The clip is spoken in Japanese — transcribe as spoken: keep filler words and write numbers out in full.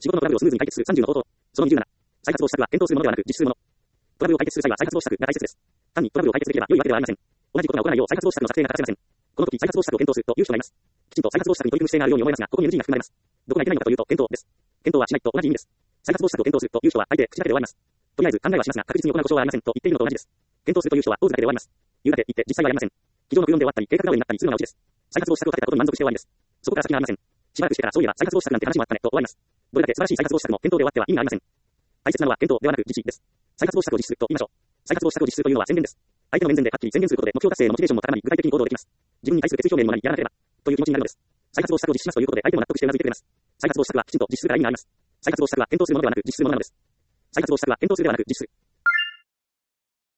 仕事のトラブルをスムーズに解決するさんじゅうの方法。そのにじゅうなな。再発防止策は検討するものではなく実施するもの。トラブルを解決する際は再発防止策が大切です。単にトラブルを解決できれば良いわけではありません。同じことが起こらないよう再発防止策の策定が欠かせません。この時再発防止策を検討するという人がいます。きちんと再発防止策に取り組む姿勢があるように思えますが、ここに エヌジー が含まれます。どこがいけないのかというと、検討です。検討はしないと同じ意味です。再発防止策を検討するという人は大抵口だけで終わります。とりあえず考えはしますが、確実に行う保証はありませんと言っているのと同じです。検討するという人はポーズだけで終わります。言うだけ言って実際はやりません。机上の空論で終わったり、計画倒れになったりするのがオチです。再発防止策を立てたことに満足して終わりです。そこから先がありません。しばらくしてからそういえば再発防止策なんて話もあったねと終わります。どれだけ素晴らしい再発防止策も検討で終わっては意味がありません。大切なのは検討ではなく実施です。再発防止策を実施すると言いましょう。再発防止策を実施するというのは宣言です。相手の面前ではっきり宣言することで目標達成のモチベーションも高まり具体的に行動できます。自分に対する決意表明にもなりやらなければという気持ちになるのです。再発防止策を実施しますということで相手も納得してうなずいてくれます。再発防止策はきちんと実施するから意味があります。再発防止策は検討するものではなく実施するものなのです。再発防止策は検討するではなく実施する。